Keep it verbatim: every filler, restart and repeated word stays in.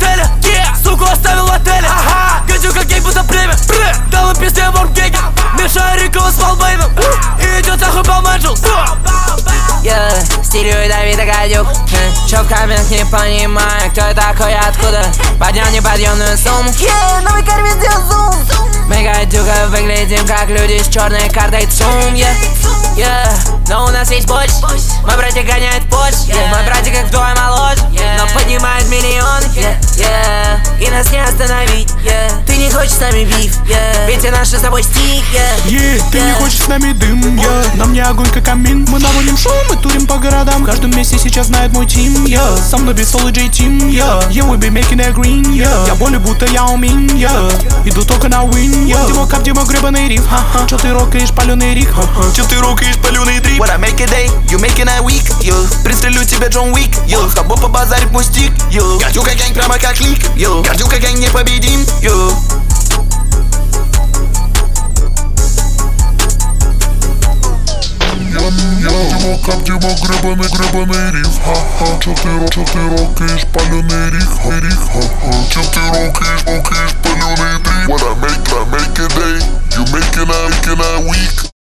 отеле, yeah. Суку оставил в отеле, ага. Гадю как гей, будто племя. Дал им пизде в Оргеге. Мешаю Рикова с Малбейном. И идет нахуй Балманджел. Yeah, стереоидовитый гадюк. Чё в камерах не понимаю, кто я такой, откуда. Поднял неподъемную сумму. Yeah, новый карвин сделал зум. Мы гадюка выглядим как люди с черной картой ЦУМ. Yeah, yeah. Но у нас есть больше. Мой братик гоняет Порш, yeah. Мой братик как вдвое моложе, yeah. Но поднимает миллион, yeah, yeah. И нас не остановить, yeah. Ты не хочешь с нами биф, yeah. Ведь это наш с тобой стих, yeah. Yeah, ты Yeah. не хочешь с нами дым, yeah. Нам не огонь как камин. Мы наводим шум, мы турим по городам. В каждом месте сейчас знает мой тим, yeah. Со мной без соло Джей Тим, yeah. Yeah, we be making that green, yeah. Я более будто Яо Мин, yeah. Иду только на win, yeah. Дима кап, Дима гребаный риф, ха-ха. Чё ты рокаешь, палёный рик, ха-ха. Чё ты рокаешь, палёный дрип. What I make a day, you making a week, yo. Пристрелю тебя, Джон Уик, yo. С тобой побазарит мой стик, yo. Гадюка гэнг прямо как лик, yo. Гадюка гэнг непобедим, yo. Дима кап, Дима гребаный, гребаный риф, ха-ха. Чё ты, ро, чё ты рокаешь, палёный рик, ха, рик, ха-ха. Чё ты рокаешь, рокаешь, палёный дрип. What I make, I make a day, you making a, making a week.